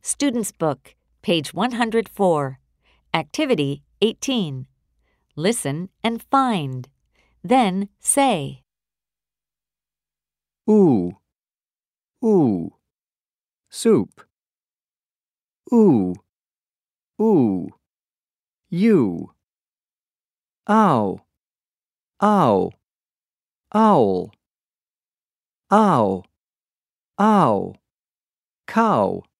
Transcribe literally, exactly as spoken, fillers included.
Student's Book, page one hundred four. Activity eighteen. Listen and find. Then say. Ooh, ooh, soup. Ooh, ooh, you. Ow, ow, owl. Ow, ow, cow.